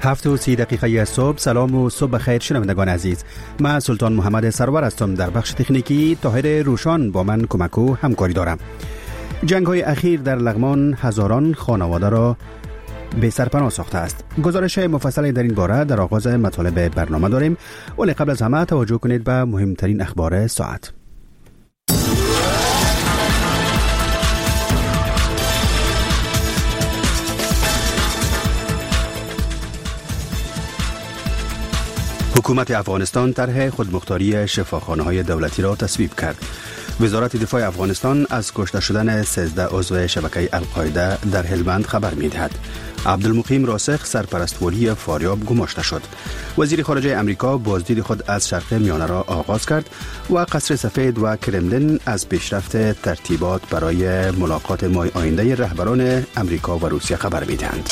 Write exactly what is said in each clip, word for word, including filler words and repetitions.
هفت و سی دقیقه از صبح. سلام و صبح بخیر شنوندگان عزیز. من سلطان محمد سرور هستم. در بخش تکنیکی طاهر روشان با من کمک و همکاری دارم. جنگ های اخیر در لغمان هزاران خانواده را به سرپناه ساخته است. گزارش مفصلی در این باره در آغاز مطالب برنامه داریم، ولی قبل از همه توجه کنید به مهمترین اخبار ساعت. حکومت افغانستان طرح خودمختاری شفاخانه‌های دولتی را تصویب کرد. وزارت دفاع افغانستان از کشته شدن سیزده عضو شبکه القاعده در هلمند خبر می‌دهد. عبدالمقیم راسخ سرپرست ولی فاریاب گماشته شد. وزیر خارجه امریکا بازدید خود از شرق میانه را آغاز کرد و قصر سفید و کرملین از پیشرفت ترتیبات برای ملاقات ماه آینده رهبران امریکا و روسیه خبر می‌دهند.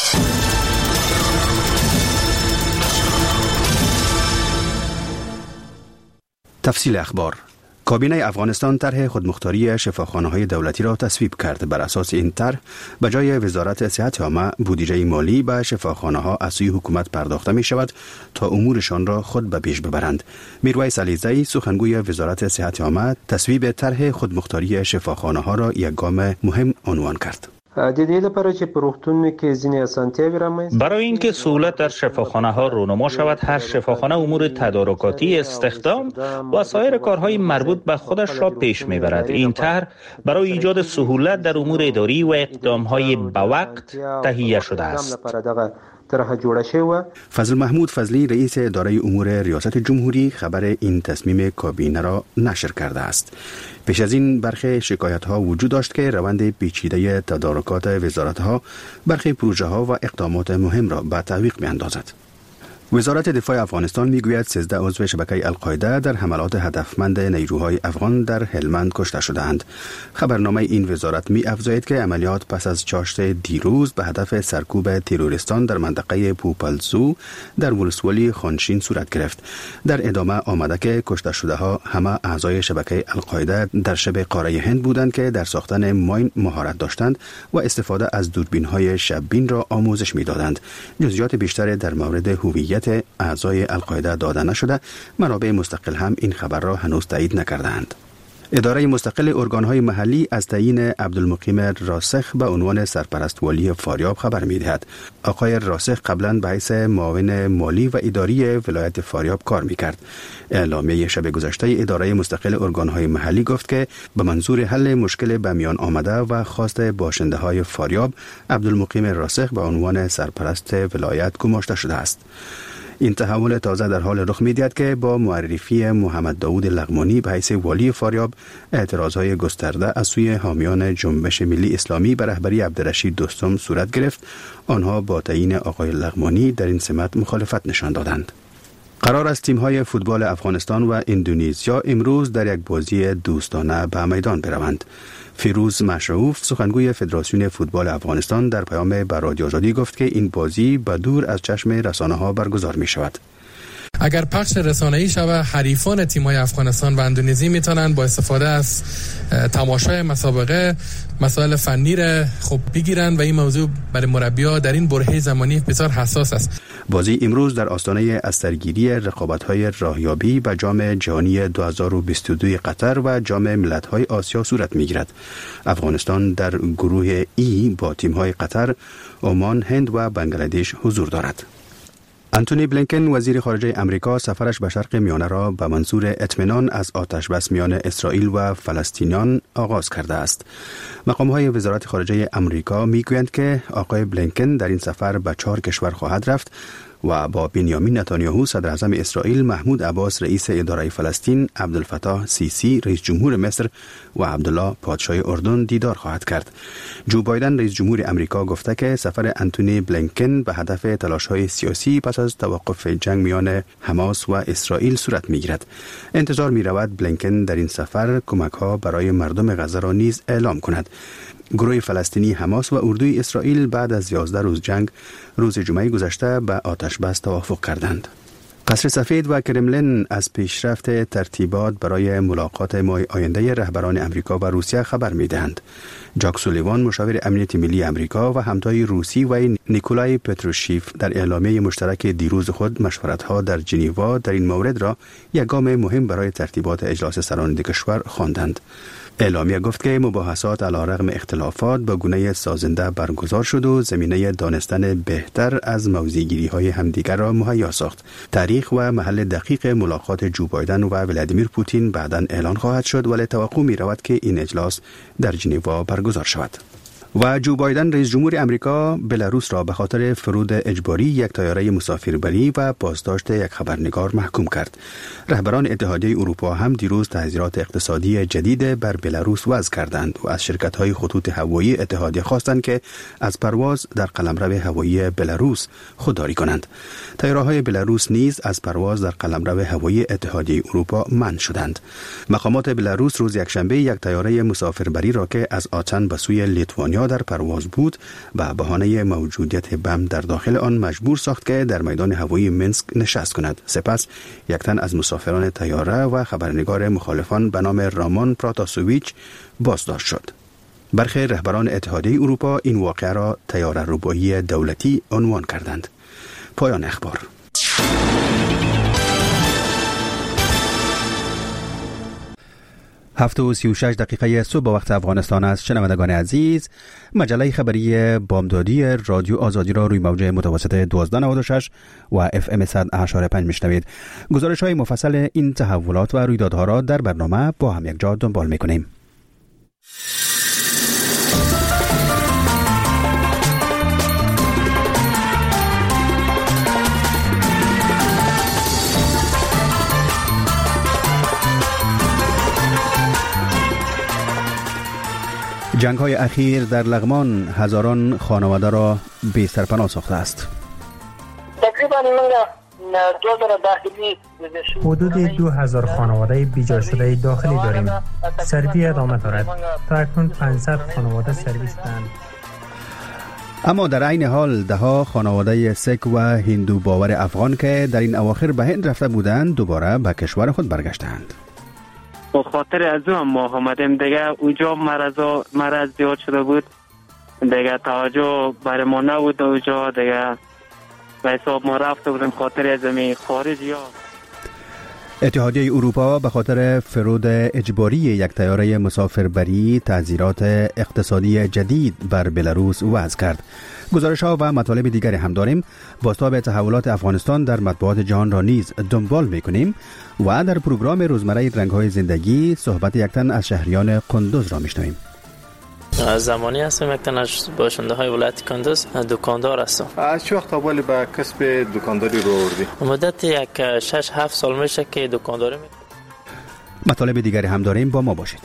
تفصیل اخبار. کابینه افغانستان طرح خودمختاری شفاخانه‌های دولتی را تصویب کرد. بر اساس این طرح به جای وزارت صحت عامه بودجه مالی به شفاخانه‌ها از سوی حکومت پرداخته می شود تا امورشان را خود به پیش ببرند. میرویس علیزی سخنگوی وزارت صحت عامه تصویب طرح خودمختاری شفاخانه‌ها را یک گام مهم عنوان کرد. برای اینکه سهولت در شفاخانه ها رونما شود، هر شفاخانه امور تدارکاتی، استخدام و سایر کارهای مربوط به خودش را پیش میبرد. این طرح برای ایجاد سهولت در امور اداری و اقدامهای به وقت تهیه شده است. فضل محمود فضلی رئیس اداره امور ریاست جمهوری خبر این تصمیم کابینه را نشر کرده است. پیش از این برخی شکایت ها وجود داشت که روند پیچیده تدارکات وزارت ها برخی پروژه ها و اقدامات مهم را به تعویق می اندازد. وزارت دفاع افغانستان میگوید سیزده عضو شبکه القاعده در حملات هدفمند نیروهای افغان در هلمند کشته شدند. خبرنامه این وزارت می افزاید که عملیات پس از چاشت دیروز به هدف سرکوب تروریستان در منطقه پوپلزو در ولسوالی خانشین صورت گرفت. در ادامه آمده که کشته شده ها همه اعضای شبکه القاعده در شبه قاره هند بودند که در ساختن ماین مهارت داشتند و استفاده از دوربین های شب‌بین را آموزش میدادند. جزئیات بیشتر در مورد هویت اعضای القاعده داده نشده. منابع مستقل هم این خبر را هنوز تایید نکردند. اداره مستقل ارگان‌های محلی از تعیین عبدالمقیم راسخ به عنوان سرپرست ولی فاریاب خبر می‌دهد. آقای راسخ قبلا به حیث معاون مالی و اداری ولایت فاریاب کار می‌کرد. اعلامیه شب گذشته اداره مستقل ارگان‌های محلی گفت که به منظور حل مشکل به میان آمده و خواست باشنده‌های فاریاب، عبدالمقیم راسخ به عنوان سرپرست ولایت گماشته شده است. این تحول تازه در حال رخ می‌دهد که با معرفی محمد داود لغمانی به حیث والی فاریاب، اعتراضهای گسترده از سوی حامیان جنبش ملی اسلامی به رهبری عبدالرشید دوستم صورت گرفت. آنها با تعیین آقای لغمانی در این سمت مخالفت نشان دادند. قرار است تیم‌های فوتبال افغانستان و اندونزیا امروز در یک بازی دوستانه به میدان بروند. فیروز مشروف سخنگوی فدراسیون فوتبال افغانستان در پیام به رادیو آزادی گفت که این بازی به دور از چشم رسانه‌ها برگزار می شود. اگر پخش رسانه‌ای شود، حریفان تیم‌های افغانستان و اندونزی میتونن با استفاده از تماشای مسابقه مسائل فنی را خوب بگیرن و این موضوع برای مربی‌ها در این برهه زمانی بسیار حساس است. بازی امروز در آستانه از سرگیری رقابت‌های راهیابی به جام جهانی دو هزار و بیست و دو قطر و جام ملت‌های آسیا صورت می‌گیرد. افغانستان در گروه ای با تیم‌های قطر، عمان، هند و بنگلادش حضور دارد. انتونی بلینکن وزیر خارجه امریکا سفرش به شرق میانه را به منظور اطمینان از آتش بس میان اسرائیل و فلسطینیان آغاز کرده است. مقام‌های وزارت خارجه امریکا میگویند که آقای بلینکن در این سفر به چهار کشور خواهد رفت و با بنیامین نتانیاهو صدر اعظم اسرائیل، محمود عباس رئیس اداره فلسطین، عبدالفتاح سیسی رئیس جمهور مصر و عبدالله پادشاه اردن دیدار خواهد کرد. جو بایدن رئیس جمهور امریکا گفته که سفر انتونی بلینکن به هدف تلاش‌های سیاسی پس از توقف جنگ میان حماس و اسرائیل صورت می‌گیرد. انتظار می‌رود بلینکن در این سفر کمک‌ها برای مردم غزه را نیز اعلام کند. گروه فلسطینی حماس و اردوی اسرائیل بعد از یازده روز جنگ روز جمعه گذشته به آتش بس توافق کردند. قصر سفید و کرملین از پیشرفت ترتیبات برای ملاقات ماه آینده رهبران امریکا و روسیه خبر می‌دهند. جاک سولیوان مشاور امنیت ملی امریکا و همتای روسی و نیکولای پتروشیف در اعلامیه مشترک دیروز خود مشورت‌ها در ژنو در این مورد را یک گام مهم برای ترتیبات اجلاس سران کشور خواندند. اعلامیه گفت که مباحثات علیرغم اختلافات با گونه سازنده برگزار شد و زمینه دانستن بهتر از موضع‌گیری‌های همدیگر را مهیا ساخت. تاریخ و محل دقیق ملاقات جو بایدن و ولادیمیر پوتین بعداً اعلان خواهد شد، ولی توقع می‌رود که این اجلاس در ژنو برگزار شود. و جو بایدن رئیس جمهور امریکا بلاروس را به خاطر فرود اجباری یک طیاره مسافربری و بازداشت یک خبرنگار محکوم کرد. رهبران اتحادیه اروپا هم دیروز تحذیرات اقتصادی جدید بر بلاروس وضع کردند و از شرکت‌های خطوط هوایی اتحادیه خواستند که از پرواز در قلمرو هوایی بلاروس خودداری کنند. طیاره‌های بلاروس نیز از پرواز در قلمرو هوایی اتحادیه اروپا منع شدند. مقامات بلاروس روز یکشنبه یک طیاره مسافربری را که از آتن به سوی لیتوانیا در پرواز بود و بهانه موجودیت بم در داخل آن مجبور ساخت که در میدان هوایی منسک نشست کند. سپس یک تن از مسافران طیاره و خبرنگار مخالفان به نام رامان پراتاسوویچ بازداشت شد. برخی رهبران اتحادیه اروپا این واقعه را طیاره ربایی دولتی عنوان کردند. پایان اخبار. هفت و سی و شش دقیقه صبح به وقت افغانستان است. شنوندگان عزیز، مجله خبری بامدادی رادیو آزادی را روی موج متوسط دوازده نود و شش و اف ام صد و هشت و پنج میشنوید. گزارش های مفصل این تحولات و رویدادها را در برنامه با هم یک جا دنبال میکنیم. جنگ های اخیر در لغمان هزاران خانواده را بی سرپناه ساخته است. تقریبا دو هزار داخلی حدود دو هزار خانواده بیجا شده داخلی داریم. سربی ادامه دارد. تا اکنون پانصد خانواده سربی شدند. اما در عین حال ده ها خانواده سک و هندو باور افغان که در این اواخر به هند رفته بودند دوباره به کشور خود برگشتند. به خاطر از اون ما آمدیم دیگه. اونجا مرض مرض زیاد شده بود دیگه، توجه برای ما نبود اونجا دیگه. به حساب ما رفته بودیم خاطر از زمین خارجی ها. اتحادیه اروپا به خاطر فرود اجباری یک طیاره مسافربری تعزیرات اقتصادی جدید بر بلاروس وضع کرد. گزارش ها و مطالب دیگری هم داریم. بازتاب تحولات افغانستان در مطبوعات جهان را نیز دنبال میکنیم و در پروگرام روزمره رنگ های زندگی صحبت یک تن از شهریان قندوز را میشنویم. زمانی هستم، یک تن از باشنده های ولایت کندوز دکاندار هستم. از چه وقت اولی به کسب دکانداری رو آوردی؟ مدت یک شش هفت سال میشه که دکانداری میکنم. مطالب دیگری هم داریم، با ما باشید.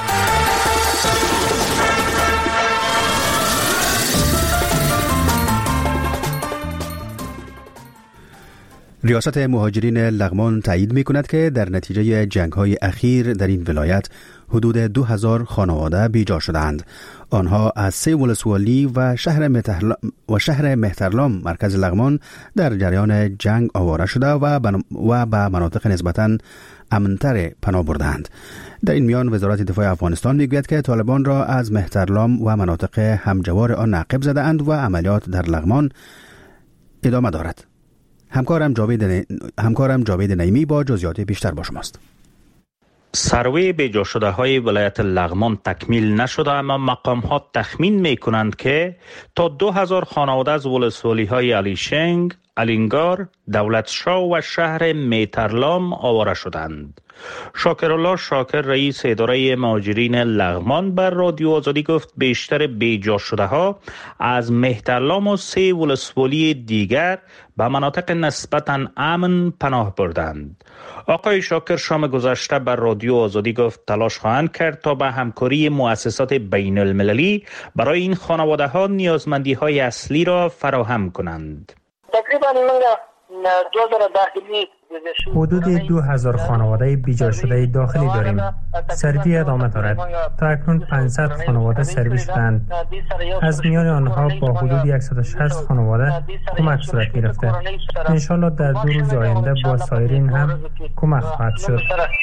ریاست مهاجرین لغمان تایید می کند که در نتیجه جنگ های اخیر در این ولایت حدود دو هزار خانواده بیجا شدند. آنها از سه ولسوالی و شهر مهترلام و شهر مهترلام مرکز لغمان در جریان جنگ آواره شده و و به مناطق نسبتاً امن‌تر پناه بردند. در این میان وزارت دفاع افغانستان میگوید که طالبان را از مهترلام و مناطق همجوار آن ناقب زده‌اند و عملیات در لغمان ادامه دارد. همکارم جاوید ن... همکارم جاوید نعیمی با جزئیات بیشتر با شماست. سروی بیجا شده های ولایت لغمان تکمیل نشده، اما مقام ها تخمین می کنند که تا دو هزار خانواده از ولسوالی های علیشنگ، الینگار، دولتشاه و شهر میترلام آواره شدند. شاکرالله شاکر رئیس اداره مهاجرین لغمان بر رادیو آزادی گفت بیشتر بیجا شده ها از مهترلام و سه ولسوالی دیگر به مناطق نسبتاً امن پناه بردند. آقای شاکر شام گذشته بر رادیو آزادی گفت تلاش خواهند کرد تا به همکاری مؤسسات بین المللی برای این خانواده ها نیازمندی های اصلی را فراهم کنند. تقریبا من دو هزار داخلی حدود دو هزار خانواده بیجا شده داخلی داریم. سروی ادامه دارد. تا اکنون پانصد خانواده سروی شدند. از میان آنها با حدود صد و شصت خانواده کمک صورت گرفته. انشالله در دو روز آینده با سایرین هم کمک خواهد شد.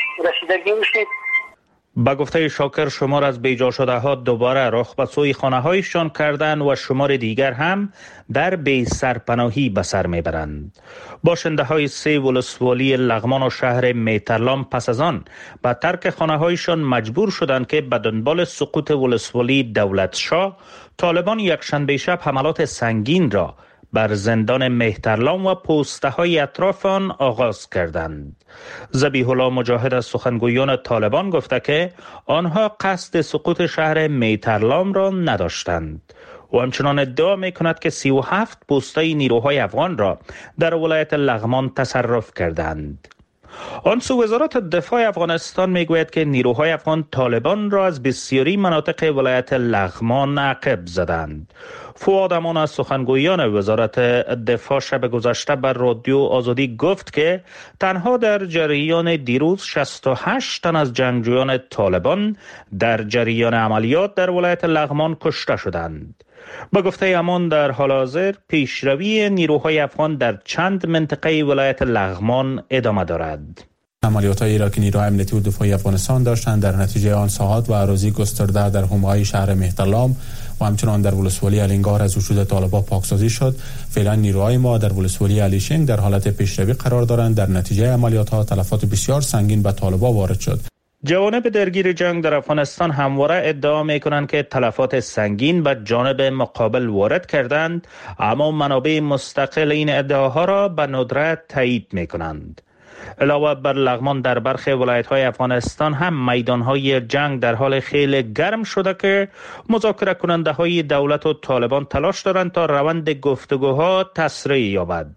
با گفته شاکر شمار از بیجا شده ها دوباره رخ به سوی خانه هایشان کردند و شمار دیگر هم در بی سرپناهی به سر میبرند. باشنده های سه ولسوالی لغمان و شهر میترلام پس از آن به ترک خانه هایشان مجبور شدند که به دنبال سقوط ولسوالی دولت شاه طالبان یکشنبه شب حملات سنگین را بر زندان مهترلام و پوسته های اطراف آن آغاز کردند. ذبیح الله مجاهد از سخنگویان طالبان گفته که آنها قصد سقوط شهر مهترلام را نداشتند و همچنان ادعا می کند که سی و هفت پوسته نیروهای افغان را در ولایت لغمان تصرف کردند. آنسو وزارت دفاع افغانستان می گوید که نیروهای افغان طالبان را از بسیاری مناطق ولایت لغمان عقب زدند. فؤاد امان از سخنگویان وزارت دفاع شب گذشته بر رادیو آزادی گفت که تنها در جریان دیروز شصت و هشت تن از جنگجویان طالبان در جریان عملیات در ولایت لغمان کشته شدند. با گفته امان در حال حاضر پیشروی نیروهای افغان در چند منطقه ولایت لغمان ادامه دارد. عملیات‌هایی را که نیروهای امنیتی و دفاعی افغانستان داشتند در نتیجه آن ساحات و اراضی گسترده در حومه‌های شهر مهترلام و همچنان در ولسوالی الینگار از وجود طالبان پاکسازی شد. فعلا نیروهای ما در ولسوالی علیشنگ در حالت پیشروی قرار دارند. در نتیجه عملیات‌ها تلفات بسیار سنگین به طالبان وارد شد. جوانب درگیر جنگ در افغانستان همواره ادعا می کنند که تلفات سنگین به جانب مقابل وارد کردند، اما منابع مستقل این ادعاها را به ندرت تایید می کنند. علاوه بر لغمان در برخی ولایت‌های افغانستان هم میدان‌های جنگ در حال خیلی گرم شده که مذاکره کننده‌های دولت و طالبان تلاش دارند تا روند گفتگوها تسریع یابد.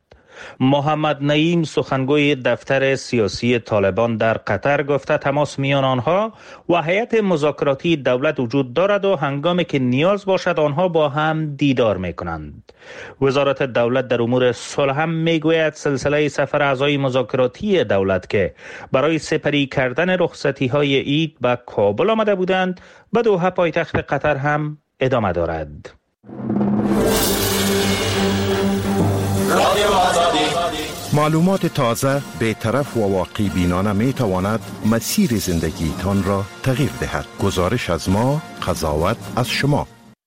محمد نعیم سخنگوی دفتر سیاسی طالبان در قطر گفته تماس میان آنها و هیئت مذاکراتی دولت وجود دارد و هنگامی که نیاز باشد آنها با هم دیدار میکنند. وزارت دولت در امور صلح هم میگوید سلسله سفر اعضای مذاکراتی دولت که برای سپری کردن رخصتی های عید به کابل آمده بودند به دوحه پایتخت قطر هم ادامه دارد. معلومات تازه، بی‌طرف و واقعی بینانه می تواند مسیر زندگی تان را تغییر دهد. گزارش از ما، قضاوت از شما.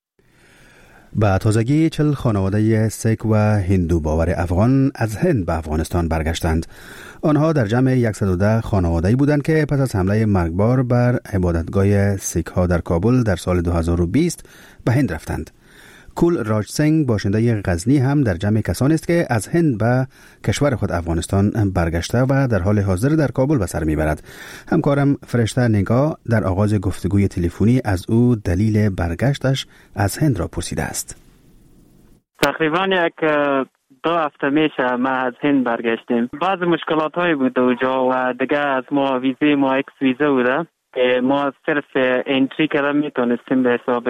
با تازگی چل خانواده سیک و هندو باور افغان از هند به افغانستان برگشتند. آنها در جمع صد و ده خانواده‌ای بودند که پس از حمله مرگبار بر عبادتگاه سیک ها در کابل در سال دو هزار و بیست به هند رفتند. کول راج سنگ باشنده غزنی هم در جمع کسانی است که از هند به کشور خود افغانستان برگشته و در حال حاضر در کابل به سر میبرد. همکارم فرشته نگاه در آغاز گفتگوی تلفنی از او دلیل برگشتش از هند را پرسیده است. تقریبا یک دو هفته میشه ما از هند برگشتیم. بعض مشکلات هایی بود اونجا و دیگه از ما ویزه ما اکس ویزه بوده که ما صرف انتری کردن میتونستیم به حساب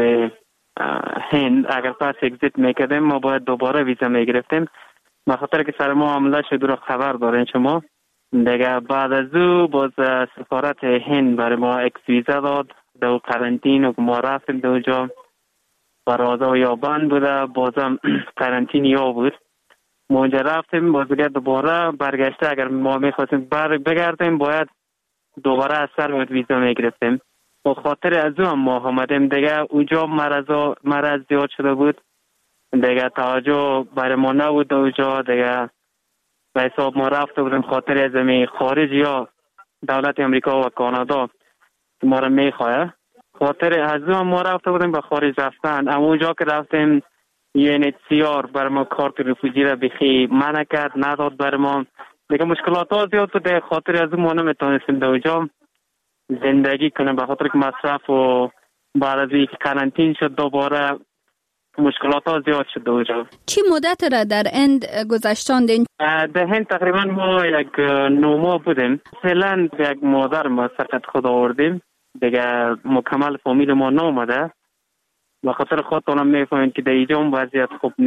هند. اگر پس اگزیت میکردیم ما باید دوباره ویزا میگرفتیم. به خاطر که سر ما حمله شد رو خبر دارین شما. دیگه بعد از او باز سفارت هند برای ما اکس ویزا داد دو قرنطین و ما رفتیم دو جا برازا و یابان بوده بازم قرنطین یا بود. ما اونجا رفتیم باز دیگه دوباره برگشته اگر ما میخواستیم بر بگردیم باید دوباره از سر ویزا میگرفتیم. به خاطر از او هم ما آمدیم دیگه اونجا مرض مرض زیاد شده بود دیگه توجه برای ما نبود اونجا دیگه به حساب ما رفته بودیم خاطر از می خارج یا دولت امریکا و کانادا ما را میخواه خاطر از او هم ما رفته بودیم به خارج رفتن. اما اونجا که رفتیم یو ان اچ سی آر برای ما کارت رفوجی را بخی منع کرد نداد برای ما دیگه مشکلات ها زیاد بود دیگه خاطر از او ما نمیتونستیم در اونجا زندگی کنیم به خاطر که مصرف و بعد از اینکه قرنطین شد دوباره مشکلات ها زیاد شد اونجا. چی مدت را در هند گذشتاندین؟ در هند تقریبا ما یک نو ماه بودیم. فعلا یک مادر ما سقط خود آوردیم دیگه مکمل فامیل ما نامده به خاطر خودتونم میفهمید که در اینجا وضعیت خوب نیست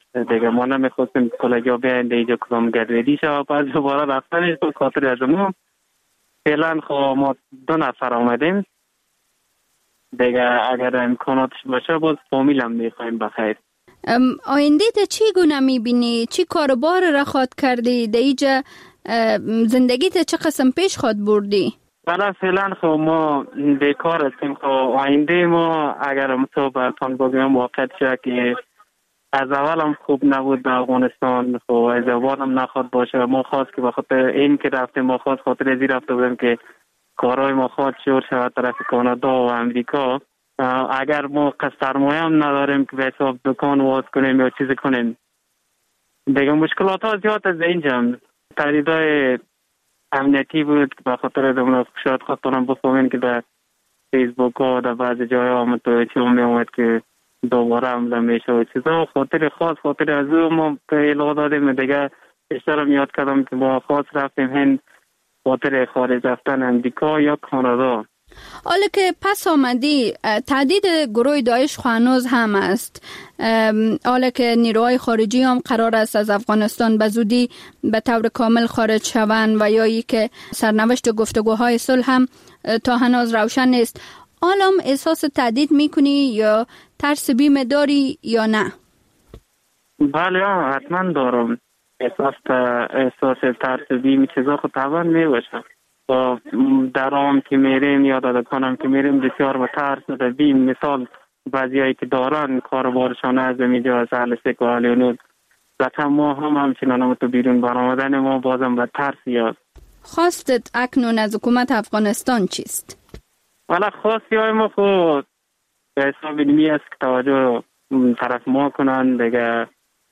دیگه ما نمیخواستیم کلا جا بیاین اینجا کدام گردیدی شد پس دوباره رفتنش به خاطر از ما فعلا خب ما دو نفر آمدیم دیگه اگر امکاناتش باشه باز فامیل هم میخوایم بخیر. آینده تا چی گونه میبینی؟ چی کاربار را خواد کردی؟ در اینجا زندگی تا چه قسم پیش خواد بردی؟ بله فعلا خب ما بیکار هستیم. خب آینده ما اگر مثلا برتان بگویم موقت شد که از اول هم خوب نبود به افغانستان، خب از اول هم نخواد باشه. ما خواست که بخاطر این که رفتیم ما خواست خاطر ازی رفته بودیم که کارهای ما خواهد شور شود طرف کانادا و امریکا. اگر ما قصد سرمایه هم نداریم که به حساب دکان واز کنیم یا چیزی کنیم دیگه مشکلات ها زیاد از اینجا هم تهدیدهای امنیتی بود که بخاطر دمون شاید خواستانم بفهمین که در فیسبوک ها و در بعض جای ها متوجه چی هم می آمد که دوباره حمله میشه و چیزا. خاطر خاص خاطر از او ما به اعلام دادیم دیگه بیشتر هم یاد کردم که ما خاص رفتیم هند خاطر خارج رفتن امریکا یا کانادا. حالا که پس آمدی تهدید گروه داعش هنوز هم است. حالا که نیروهای خارجی هم قرار است از افغانستان به زودی به طور کامل خارج شوند و یا ای که سرنوشت گفتگوهای صلح هم تا هنوز روشن نیست، حالا هم احساس تهدید میکنی یا ترس بیم داری یا نه؟ بله حتما دارم احساس احساس ترس بیم چیزا خود طبعا میباشه. در آم که میریم یا در دکانم که میریم بسیار با ترس و بیم. مثال بعضی هایی که دارن کاربارشان از میجا از اهل سک و اهل اونود ذاتم ما هم همچنان هم تو بیرون برآمدن ما بازم با ترس یاد. خواستت اکنون از حکومت افغانستان چیست؟ والا خواستی های ما خود به حساب علمی است که توجه طرف ما کنن دیگه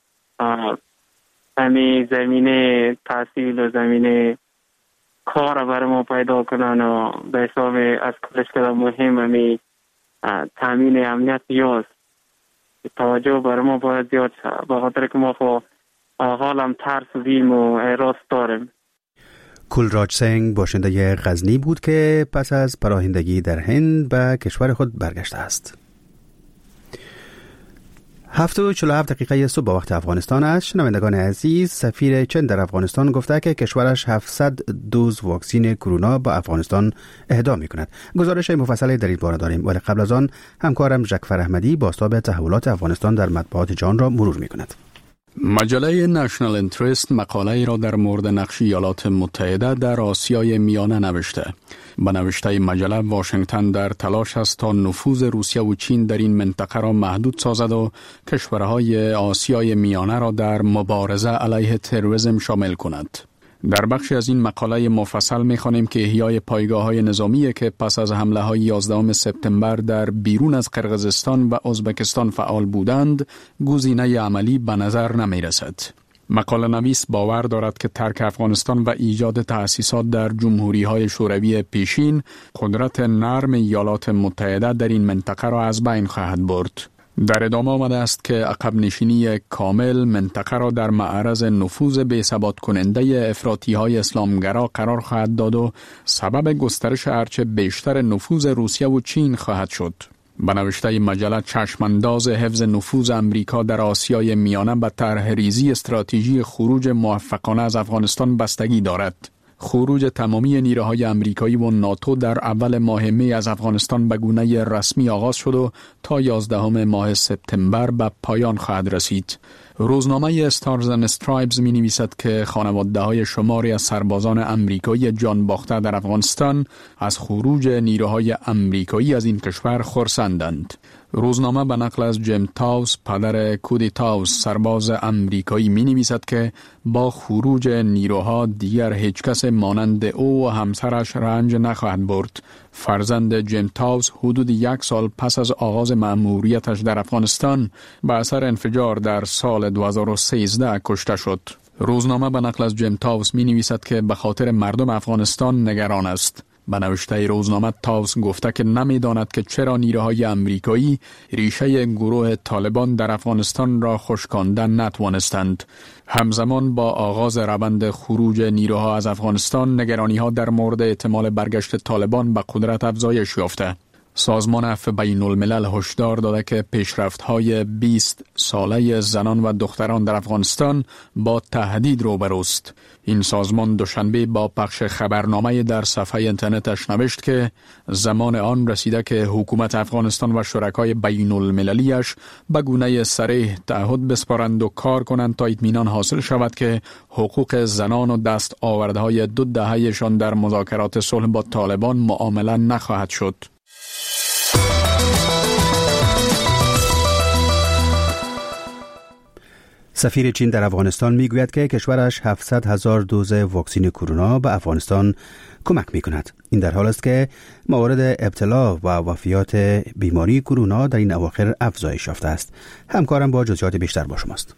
همین زمینه تحصیل و زمینه کار برای ما پیدا کنن و به حساب از کلش کدام مهم همی تامین امنیت یاست. توجه برای ما باید زیاد شد به خاطر که ما خو حال هم ترس ویم و اعراض داریم. کلراج سنگ باشنده غزنی بود که پس از پناهندگی در هند به کشور خود برگشته است. هفت و چهل و هفت دقیقه صبح با وقت افغانستان است. شنوندگان عزیز، سفیر چین در افغانستان گفته که کشورش هفتصد دوز واکسین کرونا با افغانستان اهدا می کند. گزارش مفصلی در این باره داریم، ولی قبل از آن همکارم جعفر احمدی بازتاب تحولات افغانستان در مطبوعات جهان را مرور می کند. مجله نشنال انترست مقاله را در مورد نقش ایالات متحده در آسیای میانه نوشته. به نوشته مجله واشنگتن در تلاش است تا نفوذ روسیه و چین در این منطقه را محدود سازد و کشورهای آسیای میانه را در مبارزه علیه تروریسم شامل کند. در بخشی از این مقاله مفصل می‌خوانیم که احیای پایگاه‌های نظامی که پس از حمله‌های یازدهم سپتامبر در بیرون از قرقیزستان و ازبکستان فعال بودند، گزینه عملی به نظر نمی‌رسد. مقاله نویس باور دارد که ترک افغانستان و ایجاد تأسیسات در جمهوری‌های شوروی پیشین قدرت نرم ایالات متحده در این منطقه را از بین خواهد برد. در ادامه آمده است که عقب نشینی کامل منطقه را در معرض نفوذ بی‌ثبات کننده افراطی‌های اسلامگرا قرار خواهد داد و سبب گسترش ارچه بیشتر نفوذ روسیه و چین خواهد شد. به نوشته مجله چشمانداز حفظ نفوذ امریکا در آسیای میانه به طرح ریزی استراتژی خروج موفقانه از افغانستان بستگی دارد. خروج تمامی نیروهای امریکایی و ناتو در اول ماه می از افغانستان به گونه رسمی آغاز شد و تا یازدهم ماه سپتامبر به پایان خواهد رسید. روزنامه استارز اند استرایبز می نویسد که خانواده های شماری از سربازان امریکایی جان باخته در افغانستان از خروج نیروهای امریکایی از این کشور خرسندند. روزنامه به نقل از جیم تاوس پدر کودی تاوس سرباز امریکایی می نویسد که با خروج نیروها دیگر هیچ کس مانند او و همسرش رنج نخواهد برد. فرزند جیم تاوس حدود یک سال پس از آغاز مأموریتش در افغانستان به اثر انفجار در سال دو هزار و سیزده کشته شد. روزنامه به نقل از جیم تاوس می نویسد که به خاطر مردم افغانستان نگران است. به نوشته روزنامه تاوس گفته که نمی‌داند که چرا نیروهای امریکایی ریشه گروه طالبان در افغانستان را خشکاندن نتوانستند. همزمان با آغاز روند خروج نیروها از افغانستان، نگرانی‌ها در مورد احتمال برگشت طالبان به قدرت افزایش یافته. سازمان عفو بین الملل هشدار داده که پیشرفت‌های بیست ساله زنان و دختران در افغانستان با تهدید روبروست. این سازمان دوشنبه با پخش خبرنامه در صفحه اینترنتش نوشت که زمان آن رسیده که حکومت افغانستان و شرکای بین المللیش به گونه صریح تعهد بسپارند و کار کنند تا اطمینان حاصل شود که حقوق زنان و دست آوردهای دو دهه‌شان در مذاکرات صلح با طالبان معامله نخواهد شد. سفیر چین در افغانستان میگوید که کشورش هفتصد هزار دوز واکسن کرونا به افغانستان کمک میکند. این در حال است که موارد ابتلا و وفیات بیماری کرونا در این اواخر افزایش یافته است. همکارم با جزئیات بیشتر با شماست.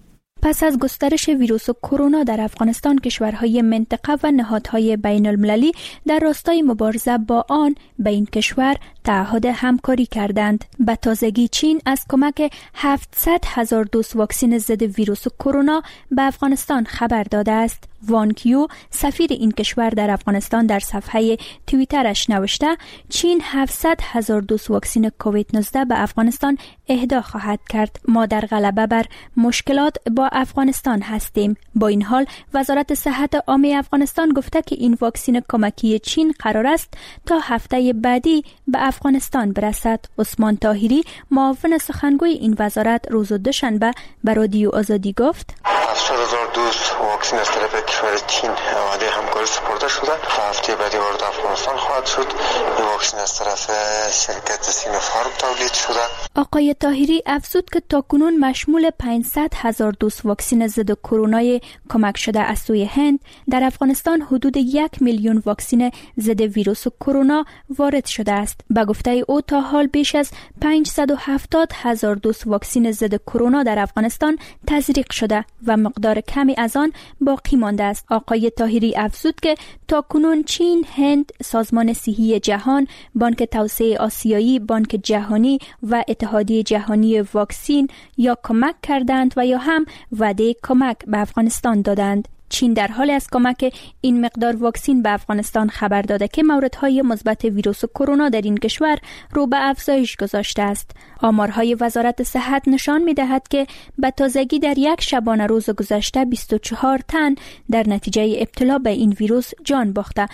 پس از گسترش ویروس کرونا در افغانستان، کشورهای منطقه و نهادهای بین المللی در راستای مبارزه با آن به این کشور تعهد همکاری کردند. به تازگی چین از کمک هفتصد هزار دوز واکسن ضد ویروس کرونا به افغانستان خبر داده است. وان کیو، سفیر این کشور در افغانستان، در صفحه توییترش نوشته چین هفتصد هزار دوز واکسن کووید نوزده به افغانستان اهدا خواهد کرد. ما در غلبه بر مشکلات با افغانستان هستیم. با این حال وزارت صحت عامه افغانستان گفته که این واکسن کمکی چین قرار است تا هفته بعدی به افغانستان برسد. عثمان طاهری، معاون سخنگوی این وزارت، روز دوشنبه به رادیو آزادی گفت هفتاد هزار دوز واکسن از طرف کشور چین وعده همکاری سپرده شده. هفته بعدی وارد افغانستان خواهد شد. این واکسن از طرف شرکت سینوفارم تولید شده. آقای طاهری افزود که تاکنون مشمول پانصد هزار دوز واکسن ضد کرونا کمک شده از سوی هند، در افغانستان حدود یک میلیون واکسن ضد ویروس کرونا وارد شده است. به گفته او تا حال بیش از پانصد و هفتاد هزار دوز واکسن ضد کرونا در افغانستان تزریق شده و مقدار کمی از آن باقی مانده است. آقای طاهری افزود که تاکنون چین، هند، سازمان صحی جهان، بانک توسعه آسیایی، بانک جهانی و اتحادیه جهانی واکسن یا کمک کردند و یا هم وعده کمک به افغانستان دادند. چین در حال از کمک این مقدار واکسن به افغانستان خبر داده که موردهای مثبت ویروس کرونا در این کشور رو به افزایش گذاشته است. آمارهای وزارت صحت نشان می‌دهد که به تازگی در یک شبانه روز گذشته بیست و چهار تن در نتیجه ابتلا به این ویروس جان باخته.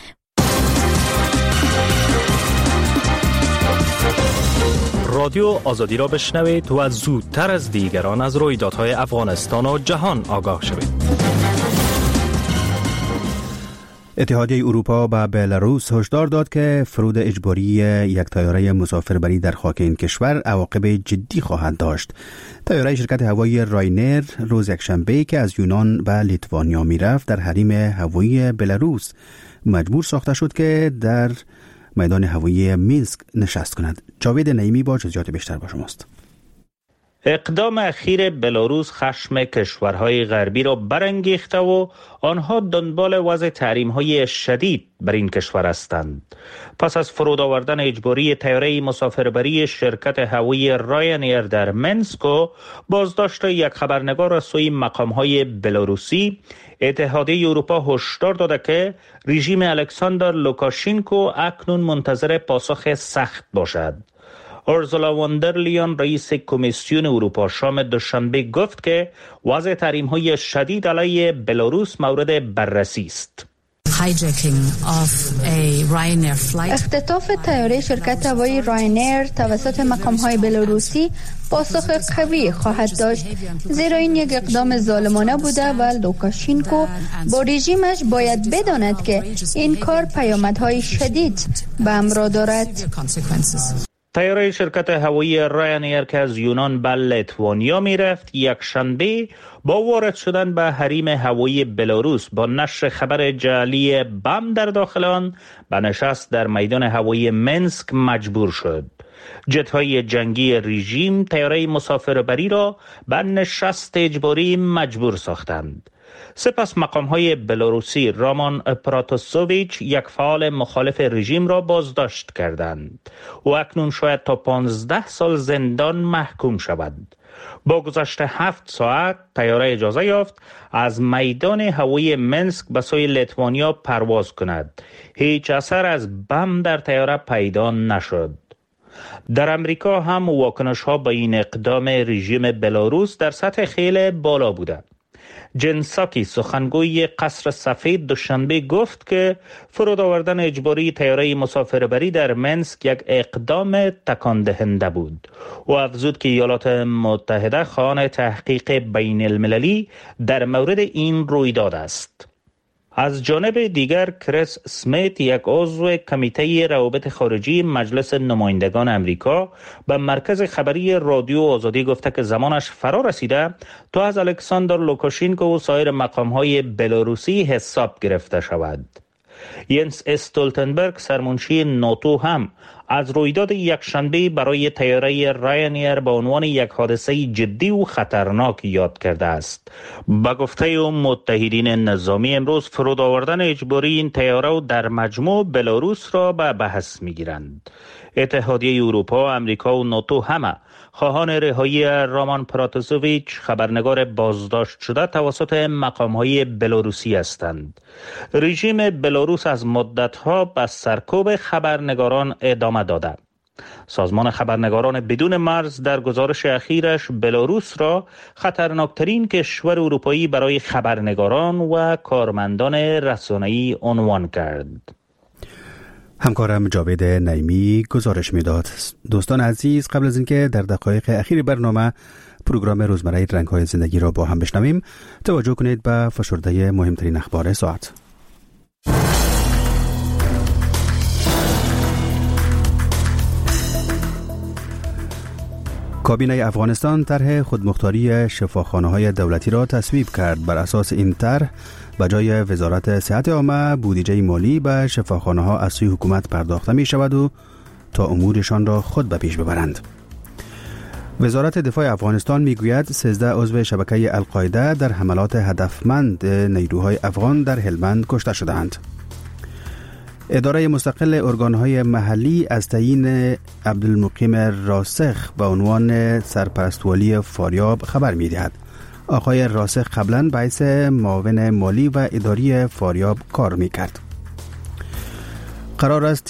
رادیو آزادی را بشنوید و زودتر از دیگران از رویدادهای افغانستان و جهان آگاه شوید. اتحادیه اروپا به بلاروس هشدار داد که فرود اجباری یک طیاره مسافربری در خاک این کشور عواقب جدی خواهد داشت. طیاره شرکت هوایی راینر روز یکشنبه که از یونان به لیتوانیا میرفت در حریم هوایی بلاروس مجبور ساخته شد که در میدان هوایی مینسک نشست کند. جاوید نعیمی با جزئیات بیشتر با شماست. اقدام اخیر بلاروس خشم کشورهای غربی را برانگیخته و آنها دنبال وضع تحریم‌های شدید بر این کشور هستند. پس از فرود آوردن اجباری طیاره مسافربری شرکت هوایی راینیر در منسک و بازداشت یک خبرنگار از سوی مقام‌های بلاروسی، اتحادیه اروپا هشدار داده که رژیم الکساندر لوکاشنکو اکنون منتظر پاسخ سخت باشد. اورسولا واندرلیان رئیس کمیسیون اروپا شام دوشنبه گفت که وضع تحریم‌های شدید علیه بلاروس مورد بررسی است. اختطاف طیاره شرکت هوایی راینر توسط مقام‌های بلاروسی پاسخ قوی خواهد داشت، زیرا این یک اقدام ظالمانه بوده و لوکاشنکو با رژیمش باید بداند که این کار پیامدهای شدید به همراه دارد. طیاره شرکت هوایی راینیر که از یونان به لیتوانیا می رفت یک شنبه با وارد شدن به حریم هوایی بلاروس با نشر خبر جعلی بم در داخل آن به نشست در میدان هوایی منسک مجبور شد. جت‌های جنگی رژیم طیاره مسافربری را به نشست اجباری مجبور ساختند. سپس مقام‌های بلاروسی رامان پراتوسوویچ یک فعال مخالف رژیم را بازداشت کردند و اکنون شاید تا پانزده سال زندان محکوم شود. با گذشت هفت ساعت طیاره اجازه یافت از میدان هوایی منسک به سوی لیتوانیا پرواز کند. هیچ اثر از بم در طیاره پیدا نشد. در امریکا هم واکنش ها به این اقدام رژیم بلاروس در سطح خیلی بالا بوده. جن ساکی سخنگوی قصر سفید دوشنبه گفت که فرود آوردن اجباری طیاره مسافربری در منسک یک اقدام تکان دهنده بود. او افزود که ایالات متحده خواهان تحقیق بین المللی در مورد این رویداد است. از جانب دیگر کریس اسمیت، یک عضو کمیته روابط خارجی مجلس نمایندگان امریکا، به مرکز خبری رادیو آزادی گفته که زمانش فرا رسیده تا از الکساندر لوکاشنکو و سایر مقام‌های بلاروسی حساب گرفته شود. ینس استولتنبرگ، سرمنشی ناتو، هم از رویداد یکشنبه برای طیاره راینیر به عنوان یک حادثه جدی و خطرناک یاد کرده است. به گفته او متحدین نظامی امروز فرود آوردن اجباری این طیاره و در مجموع بلاروس را به بحث می‌گیرند. اتحادیه اروپا، آمریکا و ناتو همه خواهان رهایی رامان پراتوزوویچ، خبرنگار بازداشت شده توسط مقام‌های بلاروسی هستند. رژیم بلاروس از مدت‌ها به سرکوب خبرنگاران ادامه داده. سازمان خبرنگاران بدون مرز در گزارش اخیرش بلاروس را خطرناکترین کشور اروپایی برای خبرنگاران و کارمندان رسانه‌ای عنوان کرد. همکارم جاوید نعیمی گزارش میداد. دوستان عزیز، قبل از اینکه در دقایق اخیر برنامه پروگرام روزمره رنگ‌های زندگی را با هم بشنویم، توجه کنید به فشرده مهمترین اخبار ساعت. کابینه افغانستان طرح خودمختاری شفاخانه‌های دولتی را تصویب کرد. بر اساس این طرح به جای وزارت صحت عامه، بودجه مالی به شفاخانه‌ها از سوی حکومت پرداخته می شود و تا امورشان را خود به پیش ببرند. وزارت دفاع افغانستان می گوید سیزده عضو شبکه القاعده در حملات هدفمند نیروهای افغان در هلمند کشته شدند. اداره مستقل ارگانهای محلی از تعیین عبدالمقیم راسخ به عنوان سرپرستوالی فاریاب خبر می دهد. آقای راسخ قبلا به حیث معاون مالی و اداری فاریاب کار می کرد. قرار است